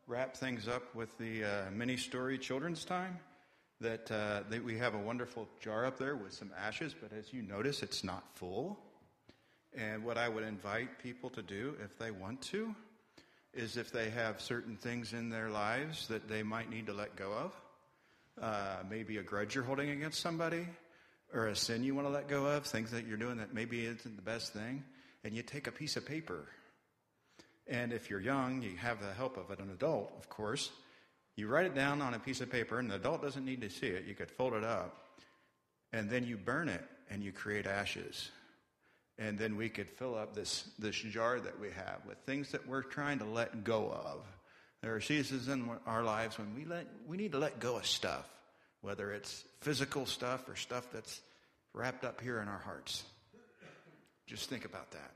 wrap things up with the mini-story children's time. That we have a wonderful jar up there with some ashes, but as you notice, it's not full. And what I would invite people to do, if they want to, is if they have certain things in their lives that they might need to let go of, maybe a grudge you're holding against somebody, or a sin you want to let go of, things that you're doing that maybe isn't the best thing, and you take a piece of paper. And if you're young, you have the help of an adult, of course. You write it down on a piece of paper, and the adult doesn't need to see it. You could fold it up, and then you burn it, and you create ashes. And then we could fill up this jar that we have with things that we're trying to let go of. There are seasons in our lives when we need to let go of stuff, whether it's physical stuff or stuff that's wrapped up here in our hearts. Just think about that.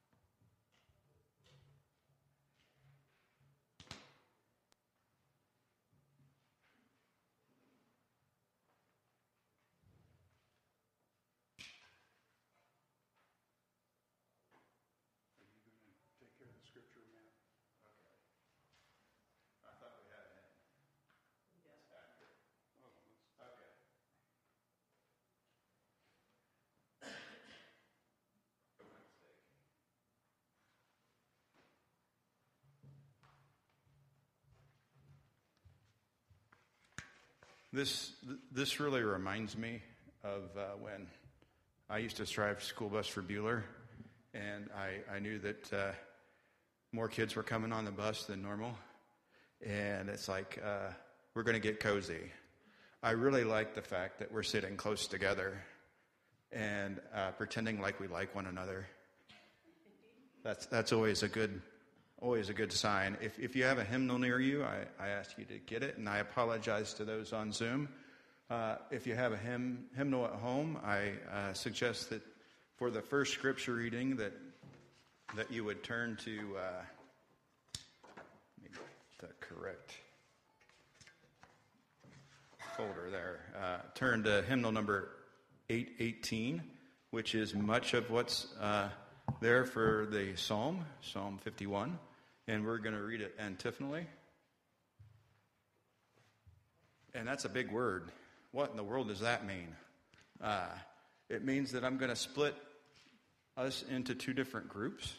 This really reminds me of when I used to drive school bus for Bueller, and I knew that more kids were coming on the bus than normal, and it's like we're going to get cozy. I really like the fact that we're sitting close together and pretending like we like one another. That's always a good sign. If you have a hymnal near you, I ask you to get it, and I apologize to those on Zoom. If you have a hymnal at home, I suggest that for the first scripture reading that you would turn to the correct folder there. Turn to hymnal number 818, which is much of what's there for the Psalm 51. And we're going to read it antiphonally. And that's a big word. What in the world does that mean? It means that I'm going to split us into two different groups.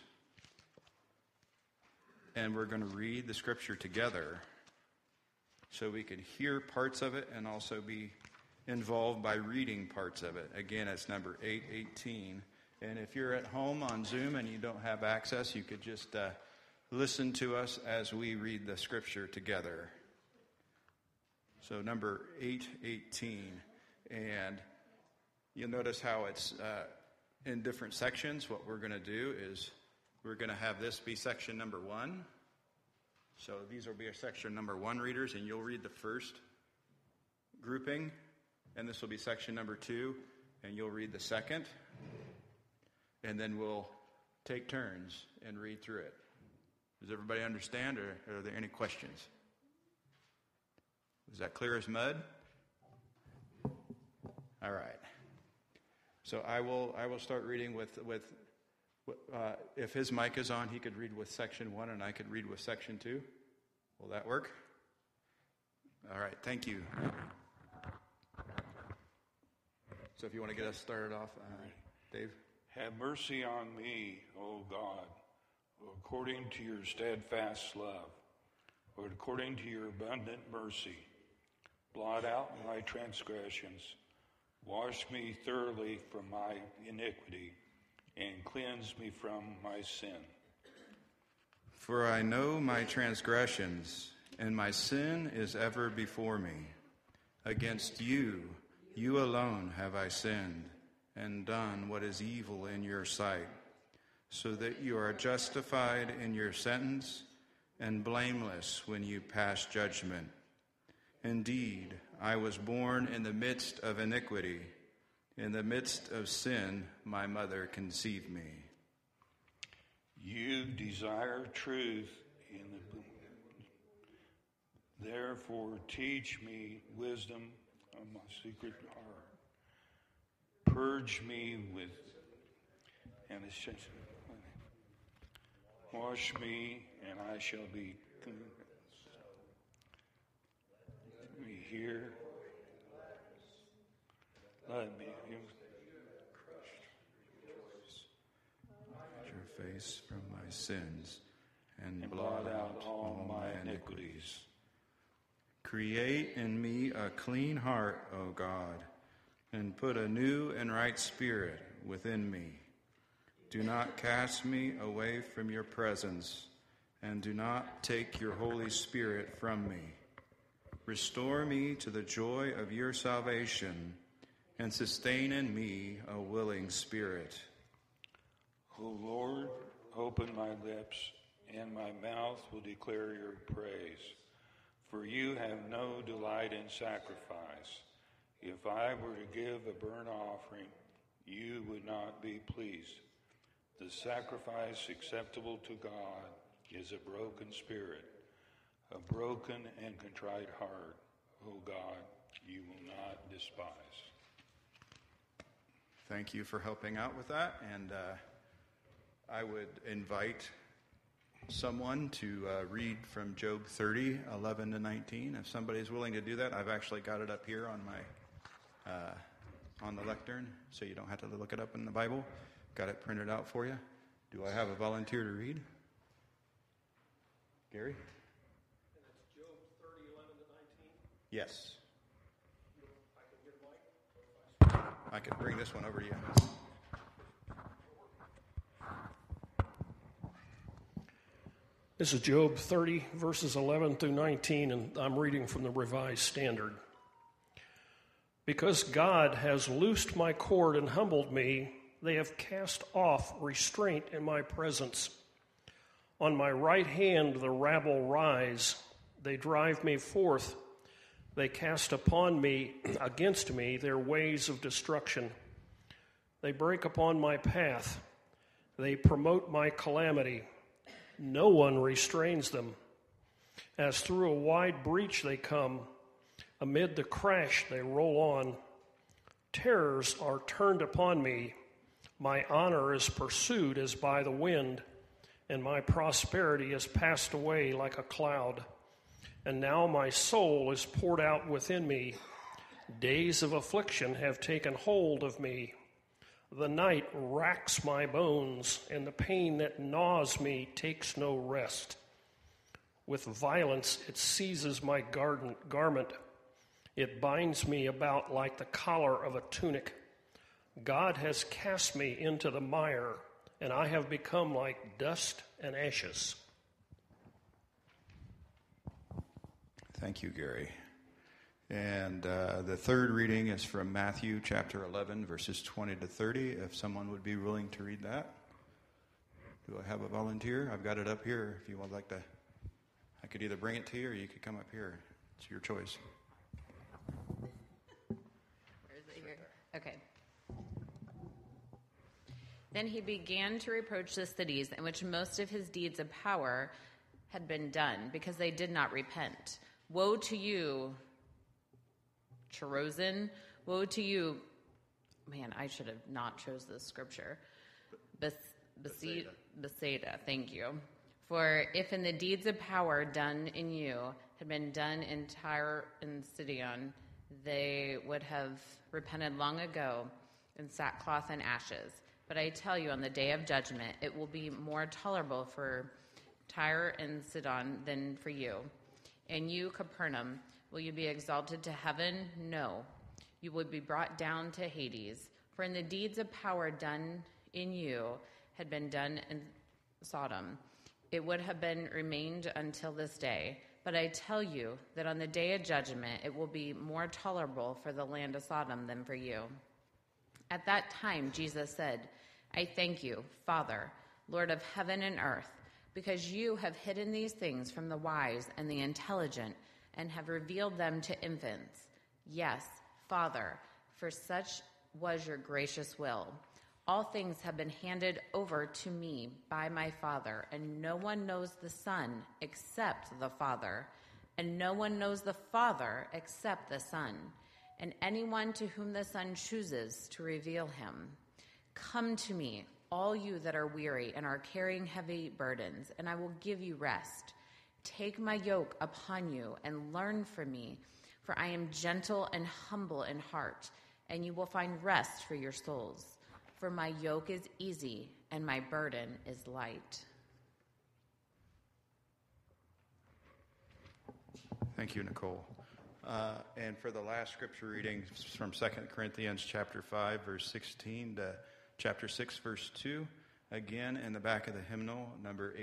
And we're going to read the scripture together so we can hear parts of it and also be involved by reading parts of it. Again, it's number 818. And if you're at home on Zoom and you don't have access, you could just listen to us as we read the scripture together. So number 818, and you'll notice how it's in different sections. What we're going to do is we're going to have this be section number 1. So these will be our section number 1 readers, and you'll read the first grouping, and this will be section number 2, and you'll read the second, and then we'll take turns and read through it. Does everybody understand, or are there any questions? Is that clear as mud? All right. So I will start reading with if his mic is on, he could read with section 1, and I could read with section 2. Will that work? All right. Thank you. So if you want to get us started off, Dave. Have mercy on me, O God, according to your steadfast love, or according to your abundant mercy. Blot out my transgressions. Wash me thoroughly from my iniquity, and cleanse me from my sin. For I know my transgressions, and my sin is ever before me. Against you, you alone have I sinned, and done what is evil in your sight, so that you are justified in your sentence, and blameless when you pass judgment. Indeed, I was born in the midst of iniquity. In the midst of sin, my mother conceived me. You desire truth in the therefore teach me wisdom of my secret heart. Purge me with and wash me, and I shall be clean. hear. Let me your face from my sins and blot out all my iniquities. Create in me a clean heart, O God, and put a new and right spirit within me. Do not cast me away from your presence, and do not take your Holy Spirit from me. Restore me to the joy of your salvation, and sustain in me a willing spirit. O Lord, open my lips, and my mouth will declare your praise. For you have no delight in sacrifice. If I were to give a burnt offering, you would not be pleased. The sacrifice acceptable to God is a broken spirit, a broken and contrite heart. O God, you will not despise. Thank you for helping out with that, and I would invite someone to read from Job 30, 11 to 19. If somebody's willing to do that, I've actually got it up here on my on the lectern, so you don't have to look it up in the Bible. Got it printed out for you. Do I have a volunteer to read? Gary? And it's Job 30, 11 to 19? Yes. I can get a mic? I can bring this one over to you. This is Job 30, verses 11 through 19, and I'm reading from the Revised Standard. Because God has loosed my cord and humbled me, they have cast off restraint in my presence. On my right hand the rabble rise. They drive me forth. They cast upon me, against me, their ways of destruction. They break upon my path. They promote my calamity. No one restrains them. As through a wide breach they come. Amid the crash they roll on. Terrors are turned upon me. My honor is pursued as by the wind, and my prosperity is passed away like a cloud. And now my soul is poured out within me. Days of affliction have taken hold of me. The night racks my bones, and the pain that gnaws me takes no rest. With violence it seizes my garment. It binds me about like the collar of a tunic. God has cast me into the mire, and I have become like dust and ashes. Thank you, Gary. And the third reading is from Matthew chapter 11, verses 20 to 30, if someone would be willing to read that. Do I have a volunteer? I've got it up here if you would like to. I could either bring it to you or you could come up here. It's your choice. Where is it here? Okay. Then he began to reproach the cities in which most of his deeds of power had been done, because they did not repent. Woe to you, Chorazin! Woe to you, man, I should have not chose this scripture. Bethsaida, thank you. For if in the deeds of power done in you had been done in Tyre and Sidon, they would have repented long ago in sackcloth and ashes. But I tell you, on the day of judgment, it will be more tolerable for Tyre and Sidon than for you. And you, Capernaum, will you be exalted to heaven? No, you will be brought down to Hades. For in the deeds of power done in you had been done in Sodom, it would have been remained until this day. But I tell you that on the day of judgment, it will be more tolerable for the land of Sodom than for you. At that time, Jesus said, I thank you, Father, Lord of heaven and earth, because you have hidden these things from the wise and the intelligent and have revealed them to infants. Yes, Father, for such was your gracious will. All things have been handed over to me by my Father, and no one knows the Son except the Father, and no one knows the Father except the Son, and anyone to whom the Son chooses to reveal him. Come to me, all you that are weary and are carrying heavy burdens, and I will give you rest. Take my yoke upon you and learn from me, For I am gentle and humble in heart, and you will find rest for your souls. For my yoke is easy and my burden is light. Thank you, Nicole. And for the last scripture reading from 2 Corinthians chapter 5, verse 16 to chapter 6, verse 2, again in the back of the hymnal, number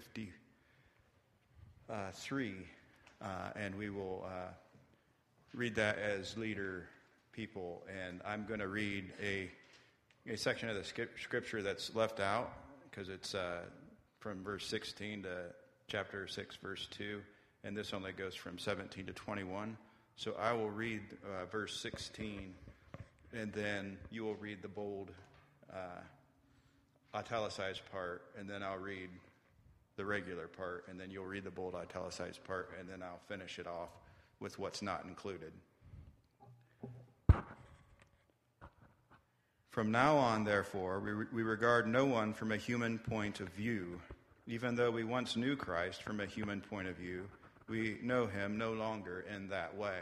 853, and we will read that as leader people. And I'm going to read a section of the scripture that's left out because it's from verse 16 to chapter 6, verse 2, and this only goes from 17 to 21. So I will read verse 16, and then you will read the bold italicized part, and then I'll read the regular part, and then you'll read the bold italicized part, and then I'll finish it off with what's not included. From now on, therefore, we regard no one from a human point of view. Even though we once knew Christ from a human point of view, we know him no longer in that way.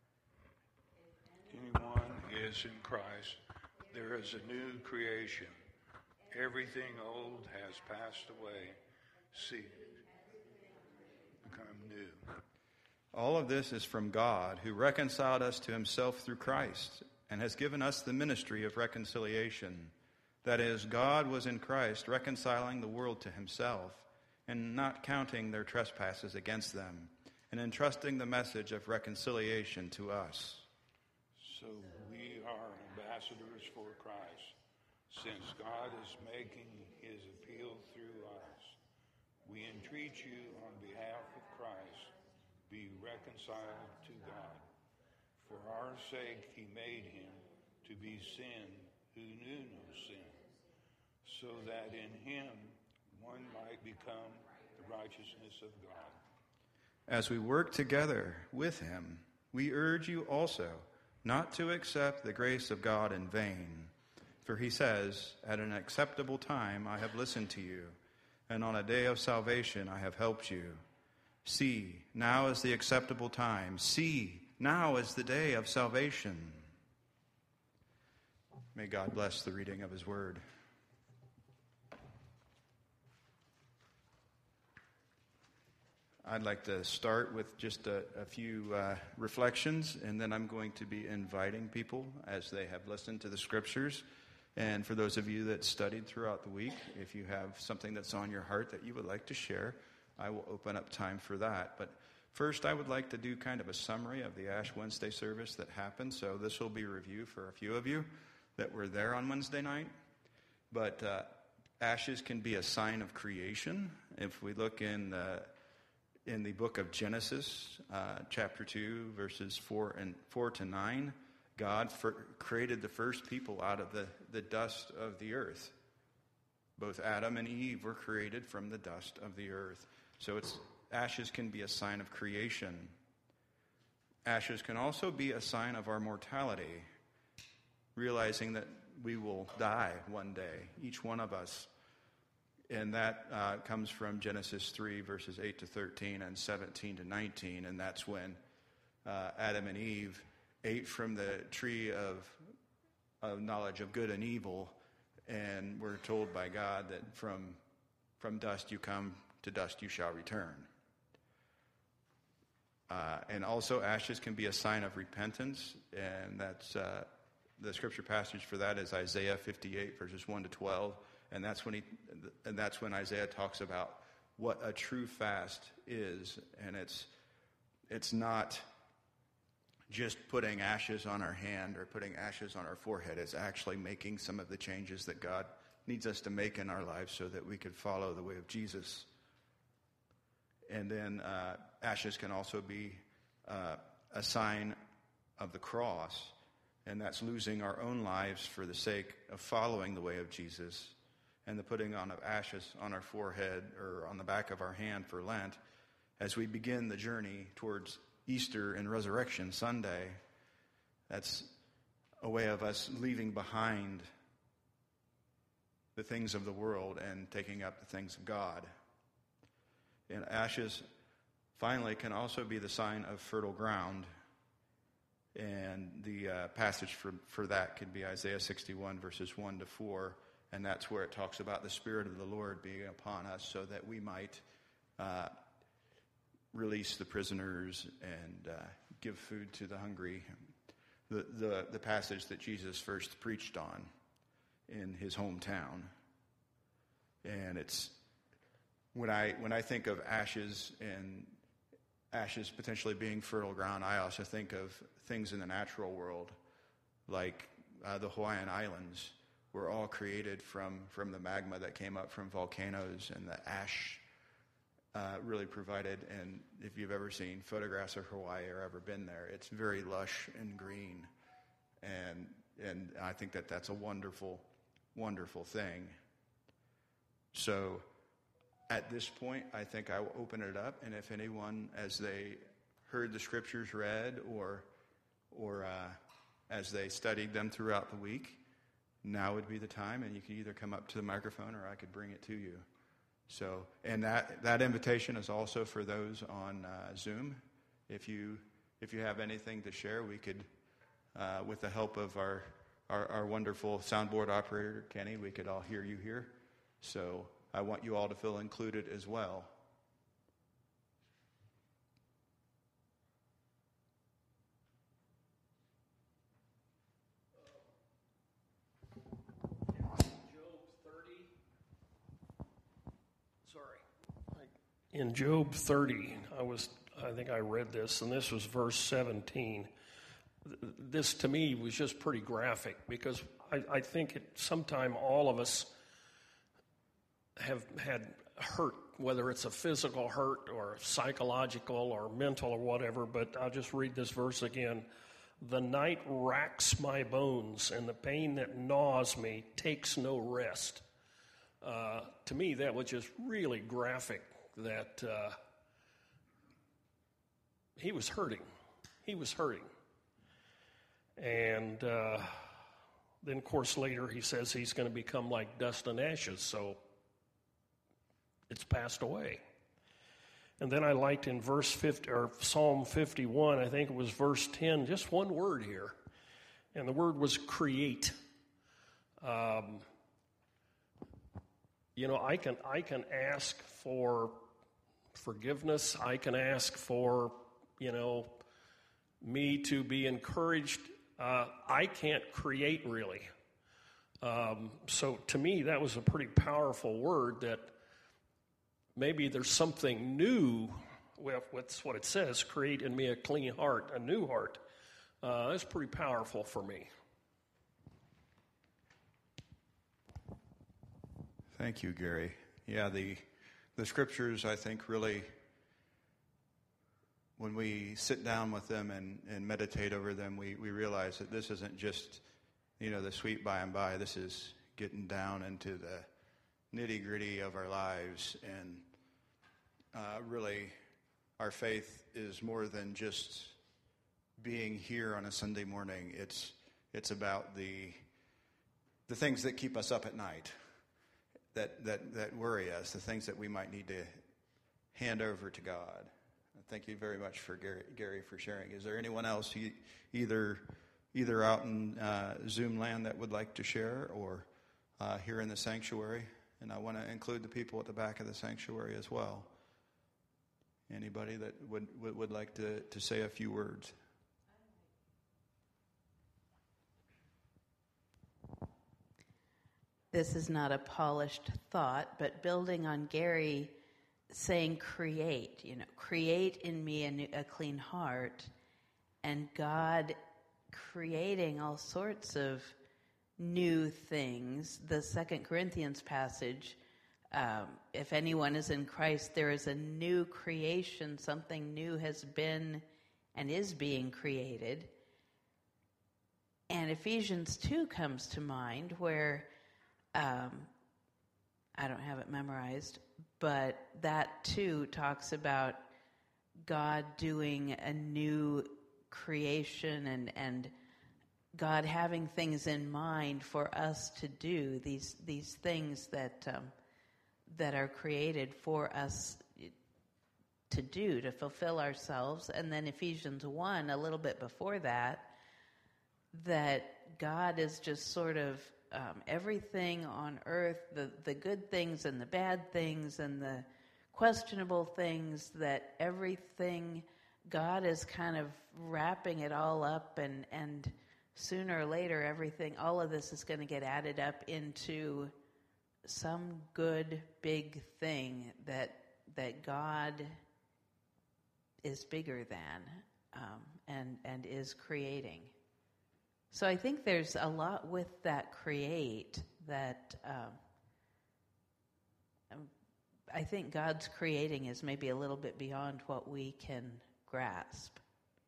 If anyone is in Christ, there is a new creation. Everything old has passed away. See, become new. All of this is from God, who reconciled us to himself through Christ and has given us the ministry of reconciliation. That is, God was in Christ reconciling the world to himself and not counting their trespasses against them, and entrusting the message of reconciliation to us. So we are ambassadors for Christ, since God is making his appeal through us. We entreat you on behalf of Christ, be reconciled to God. For our sake he made him to be sin who knew no sin, so that in him one might become the righteousness of God. As we work together with him, we urge you also not to accept the grace of God in vain. For he says, at an acceptable time I have listened to you, and on a day of salvation I have helped you. See, now is the acceptable time. See, now is the day of salvation. May God bless the reading of his word. I'd like to start with just a few reflections, and then I'm going to be inviting people as they have listened to the scriptures. And for those of you that studied throughout the week, if you have something that's on your heart that you would like to share, I will open up time for that. But first, I would like to do kind of a summary of the Ash Wednesday service that happened. So this will be a review for a few of you that were there on Wednesday night. But ashes can be a sign of creation. If we look in the book of Genesis, chapter 2, verses 4 to 9, God created the first people out of the dust of the earth. Both Adam and Eve were created from the dust of the earth. So ashes can be a sign of creation. Ashes can also be a sign of our mortality, realizing that we will die one day, each one of us. And that comes from Genesis 3, verses 8 to 13 and 17 to 19. And that's when Adam and Eve ate from the tree of knowledge of good and evil. And we're told by God that from dust you come, to dust you shall return. And also ashes can be a sign of repentance. And that's the scripture passage for that is Isaiah 58, verses 1 to 12. And that's when Isaiah talks about what a true fast is. And it's not just putting ashes on our hand or putting ashes on our forehead. It's actually making some of the changes that God needs us to make in our lives so that we could follow the way of Jesus. And then ashes can also be a sign of the cross, and that's losing our own lives for the sake of following the way of Jesus. And the putting on of ashes on our forehead or on the back of our hand for Lent as we begin the journey towards Easter and Resurrection Sunday. That's a way of us leaving behind the things of the world and taking up the things of God. And ashes, finally, can also be the sign of fertile ground. And the passage for that could be Isaiah 61, verses 1 to 4. And that's where it talks about the Spirit of the Lord being upon us so that we might release the prisoners and give food to the hungry. The passage that Jesus first preached on in his hometown. And it's when I think of ashes and ashes potentially being fertile ground, I also think of things in the natural world, like the Hawaiian Islands were all created from the magma that came up from volcanoes, and the ash really provided. And if you've ever seen photographs of Hawaii or ever been there, it's very lush and green, and I think that's a wonderful, wonderful thing. So at this point, I think I will open it up, and if anyone, as they heard the scriptures read or as they studied them throughout the week, now would be the time, and you can either come up to the microphone or I could bring it to you. So, and that invitation is also for those on Zoom. If you have anything to share, we could, with the help of our wonderful soundboard operator, Kenny, we could all hear you here. So I want you all to feel included as well. In Job 30, I think I read this, and this was verse 17. This, to me, was just pretty graphic, because I think at some time all of us have had hurt, whether it's a physical hurt or psychological or mental or whatever, but I'll just read this verse again. The night racks my bones, and the pain that gnaws me takes no rest. To me, that was just really graphic, that he was hurting. He was hurting. And then, of course, later he says he's going to become like dust and ashes, so it's passed away. And then I liked in verse 50, or Psalm 51, I think it was verse 10, just one word here. And the word was create. I can ask for forgiveness. I can ask for, me to be encouraged. I can't create, really. So to me, that was a pretty powerful word, that maybe there's something new with what it says, create in me a clean heart, a new heart. That's pretty powerful for me. Thank you, Gary. Yeah, the scriptures, I think, really, when we sit down with them and meditate over them, we realize that this isn't just, the sweet by and by. This is getting down into the nitty-gritty of our lives. And really, our faith is more than just being here on a Sunday morning. It's about the things that keep us up at night, that worry us, the things that we might need to hand over to God. Thank you very much for Gary for sharing. Is there anyone else either out in Zoom land that would like to share, or here in the sanctuary? And I want to include the people at the back of the sanctuary as well. Anybody that would like to say a few words? This is not a polished thought, but building on Gary saying create, create in me a clean heart, and God creating all sorts of new things. The 2 Corinthians passage, if anyone is in Christ, there is a new creation. Something new has been and is being created. And Ephesians 2 comes to mind, where I don't have it memorized, but that too talks about God doing a new creation and God having things in mind for us to do, these things that are created for us to do to fulfill ourselves. And then Ephesians 1, a little bit before that, that God is just sort of everything on earth, the good things and the bad things and the questionable things, that everything, God is kind of wrapping it all up, and sooner or later everything, all of this is going to get added up into some good big thing that God is bigger than and is creating. So I think there's a lot with that create that I think God's creating is maybe a little bit beyond what we can grasp.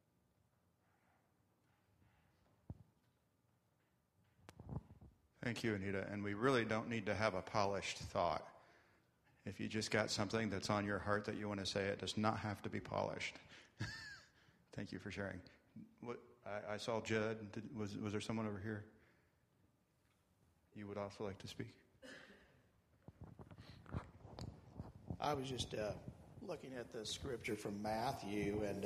Thank you, Anita. And we really don't need to have a polished thought. If you just got something that's on your heart that you want to say, it does not have to be polished. Thank you for sharing. I saw Judd. Was there someone over here? You would also like to speak? I was just looking at the scripture from Matthew, and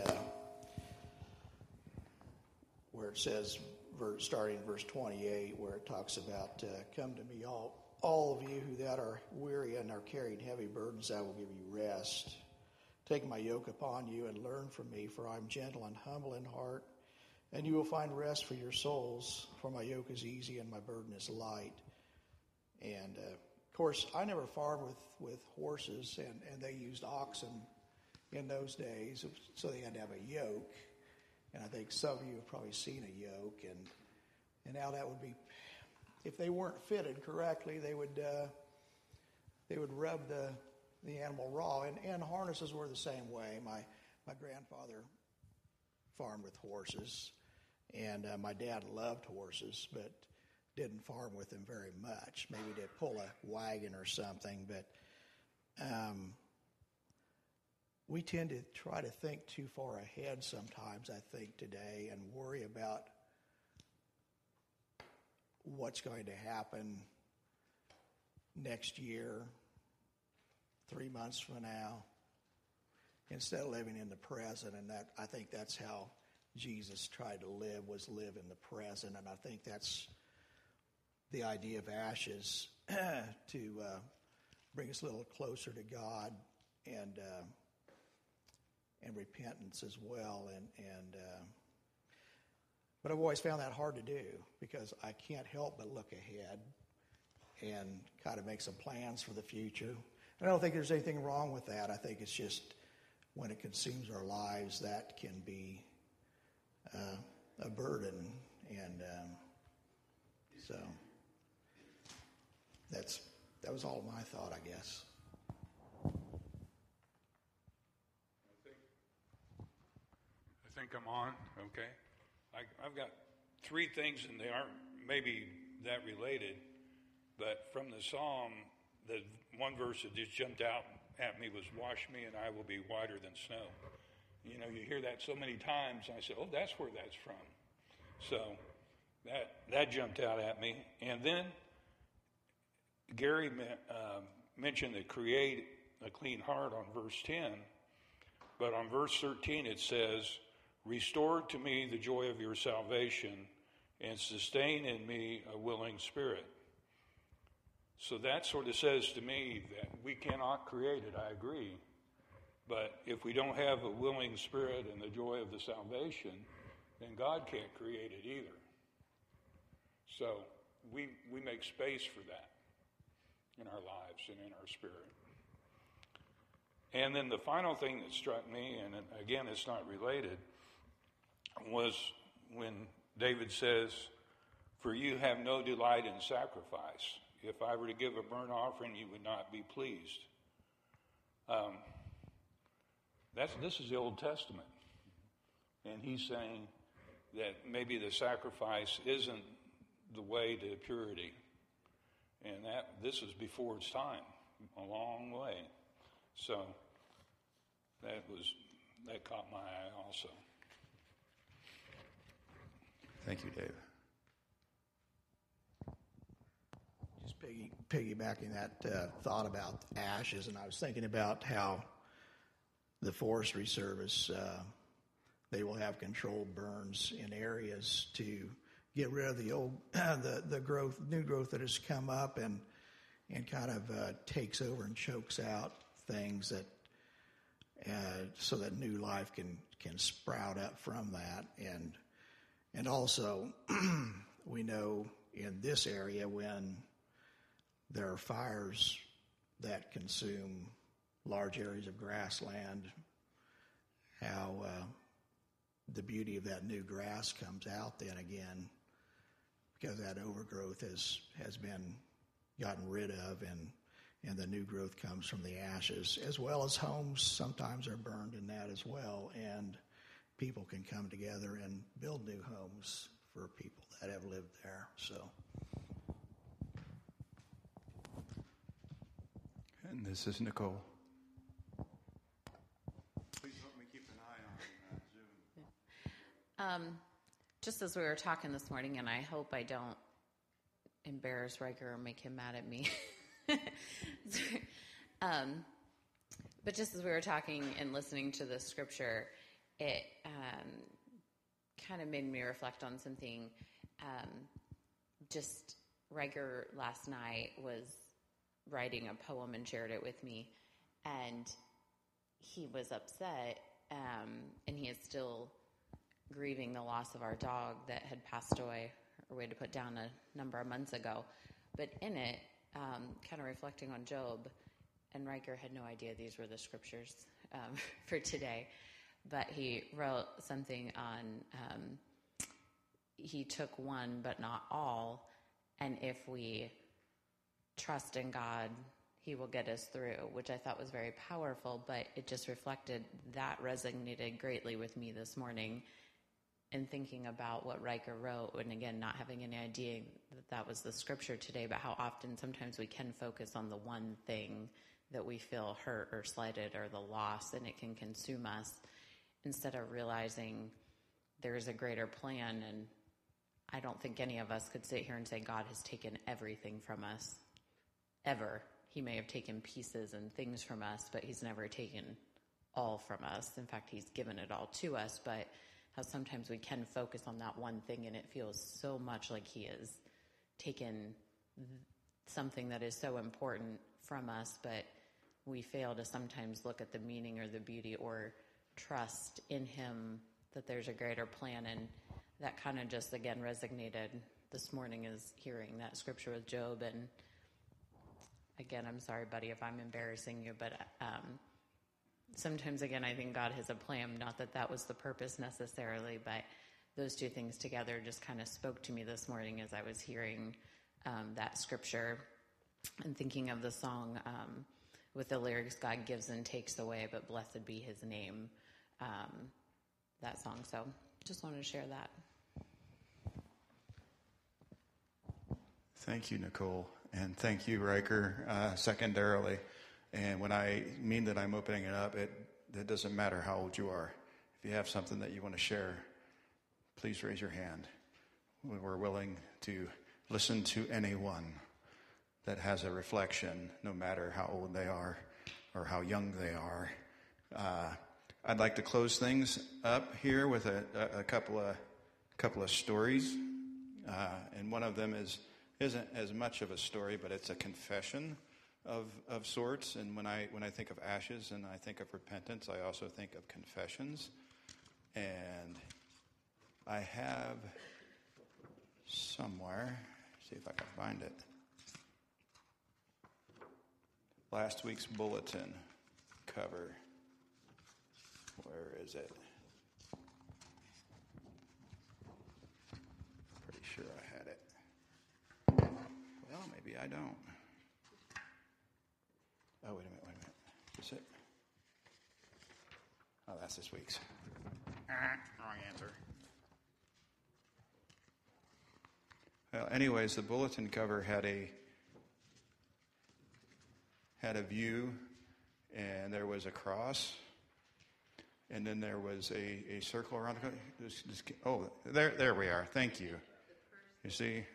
where it says, starting in verse 28, where it talks about, "Come to me, all of you who that are weary and are carrying heavy burdens, I will give you rest. Take my yoke upon you and learn from me, for I am gentle and humble in heart, and you will find rest for your souls. For my yoke is easy and my burden is light." And of course, I never farmed with horses, and they used oxen in those days, so they had to have a yoke. And I think some of you have probably seen a yoke, and how that would be, if they weren't fitted correctly, they would rub the animal raw. And harnesses were the same way. My grandfather farmed with horses, and my dad loved horses, but didn't farm with them very much. Maybe to pull a wagon or something, but we tend to try to think too far ahead sometimes, I think, today, and worry about what's going to happen next year, 3 months from now, instead of living in the present. And that, I think that's how Jesus tried to live, was live in the present. And I think that's the idea of ashes, to bring us a little closer to God, and repentance as well. But I've always found that hard to do, because I can't help but look ahead and kind of make some plans for the future. And I don't think there's anything wrong with that. I think it's just when it consumes our lives, that can be a burden. And so that was all my thought, I guess. I think I'm on, okay? I've got three things, and they aren't maybe that related, but from the psalm, the one verse that just jumped out at me was, "Wash me and I will be whiter than snow." You know, you hear that so many times, and I said, oh, that's where that's from. So that jumped out at me. And then Gary mentioned that create a clean heart on verse 10, but on verse 13 it says, "Restore to me the joy of your salvation and sustain in me a willing spirit." So that sort of says to me that we cannot create it, I agree. But if we don't have a willing spirit and the joy of the salvation, then God can't create it either. So we make space for that in our lives and in our spirit. And then the final thing that struck me, and again it's not related, was when David says, "For you have no delight in sacrifice. If I were to give a burnt offering, you would not be pleased." This is the Old Testament. And he's saying that maybe the sacrifice isn't the way to purity. And this is before its time, a long way. So that caught my eye also. Thank you, Dave. Just piggybacking that thought about ashes, and I was thinking about how the Forestry Service, they will have controlled burns in areas to get rid of the old, the growth, new growth that has come up and kind of takes over and chokes out things that, so that new life can sprout up from that. And also, we know in this area when there are fires that consume large areas of grassland, how the beauty of that new grass comes out then again, because that overgrowth has been gotten rid of, and the new growth comes from the ashes, as well as homes sometimes are burned in that as well, and people can come together and build new homes for people that have lived there. So, and this is Nicole. Please help me keep an eye on Zoom. Just as we were talking this morning, and I hope I don't embarrass Riker or make him mad at me. But just as we were talking and listening to the scripture, it kind of made me reflect on something. Just Riker last night was writing a poem and shared it with me, and he was upset, and he is still grieving the loss of our dog that had passed away, or we had to put down a number of months ago. But in it, kind of reflecting on Job, and Riker had no idea these were the scriptures for today, but he wrote something on, he took one but not all, and if we trust in God, he will get us through, which I thought was very powerful, but it just reflected, that resonated greatly with me this morning in thinking about what Riker wrote, and again, not having any idea that was the scripture today, but how often sometimes we can focus on the one thing that we feel hurt or slighted or the loss, and it can consume us, instead of realizing there is a greater plan. And I don't think any of us could sit here and say God has taken everything from us, ever. He may have taken pieces and things from us, but he's never taken all from us. In fact, he's given it all to us, but how sometimes we can focus on that one thing, and it feels so much like he has taken something that is so important from us, but we fail to sometimes look at the meaning or the beauty or trust in him that there's a greater plan. And that kind of just, again, resonated this morning, is hearing that scripture with Job. And again, I'm sorry, buddy, if I'm embarrassing you, but sometimes, again, I think God has a plan, not that that was the purpose necessarily, but those two things together just kind of spoke to me this morning as I was hearing that scripture and thinking of the song with the lyrics, God gives and takes away, but blessed be his name, that song. So just wanted to share that. Thank you, Nicole, and thank you, Riker, secondarily. And when I mean that I'm opening it up, it doesn't matter how old you are. If you have something that you want to share, please raise your hand. We're willing to listen to anyone that has a reflection, no matter how old they are or how young they are. I'd like to close things up here with a couple of stories, and one of them isn't as much of a story, but it's a confession of sorts. And when I think of ashes and I think of repentance, I also think of confessions. And I have somewhere, see if I can find it, last week's bulletin cover. Where is it? Pretty sure I had it. Well, maybe I don't. Oh, wait a minute. Is it? Oh, that's this week's. Wrong answer. Well, anyways, the bulletin cover had a view, and there was a cross, and then there was a circle around the. There we are. Thank you. You see,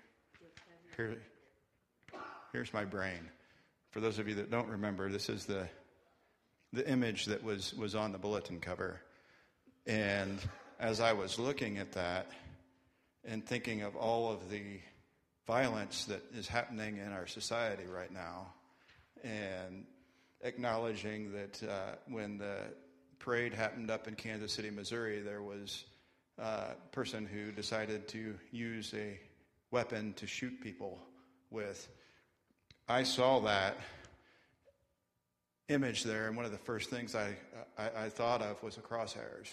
here's my brain. For those of you that don't remember, this is the image that was on the bulletin cover. And as I was looking at that and thinking of all of the violence that is happening in our society right now, and acknowledging that when the parade happened up in Kansas City, Missouri, there was a person who decided to use a weapon to shoot people with. I saw that image there, and one of the first things I thought of was the crosshairs.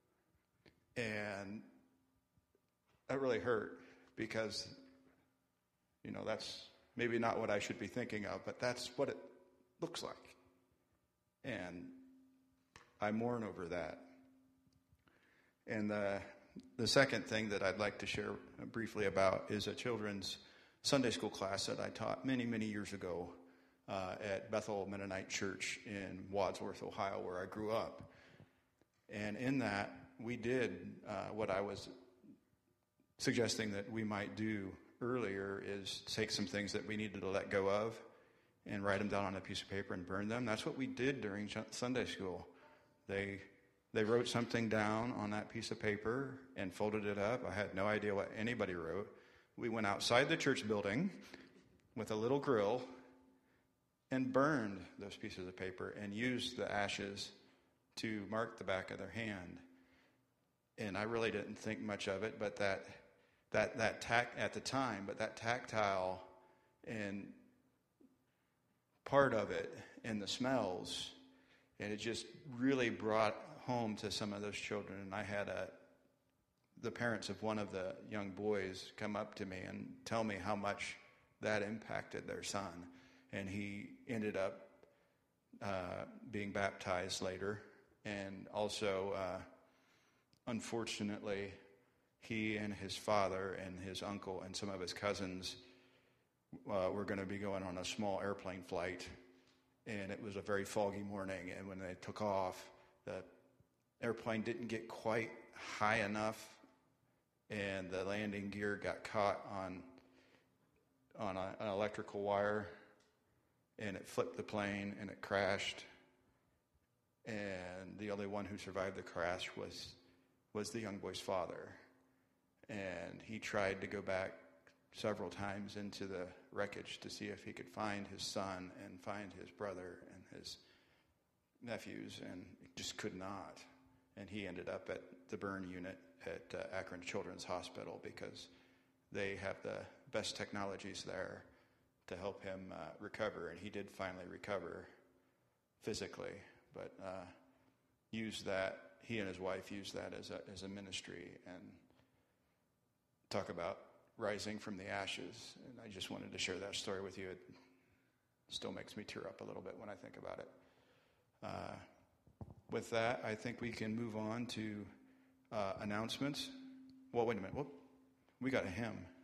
And that really hurt because, that's maybe not what I should be thinking of, but that's what it looks like. And I mourn over that. And the second thing that I'd like to share briefly about is a children's Sunday school class that I taught many, many years ago at Bethel Mennonite Church in Wadsworth, Ohio, where I grew up. And in that, we did what I was suggesting that we might do earlier, is take some things that we needed to let go of and write them down on a piece of paper and burn them. That's what we did during Sunday school. They wrote something down on that piece of paper and folded it up. I had no idea what anybody wrote. We went outside the church building with a little grill and burned those pieces of paper and used the ashes to mark the back of their hand. And I really didn't think much of it, but that at the time, but that tactile and part of it and the smells, and it just really brought home to some of those children. And I had the parents of one of the young boys come up to me and tell me how much that impacted their son. And he ended up being baptized later. And also, unfortunately, he and his father and his uncle and some of his cousins were going to be going on a small airplane flight. And it was a very foggy morning. And when they took off, the airplane didn't get quite high enough, and the landing gear got caught on an electrical wire, and it flipped the plane, and it crashed. And the only one who survived the crash was the young boy's father. And he tried to go back several times into the wreckage to see if he could find his son and find his brother and his nephews, and just could not. And he ended up at the burn unit at Akron Children's Hospital because they have the best technologies there to help him recover. And he did finally recover physically, but he and his wife used that as a ministry, and talk about rising from the ashes. And I just wanted to share that story with you. It still makes me tear up a little bit when I think about it. With that, I think we can move on to announcements. Well, wait a minute. We got a hymn.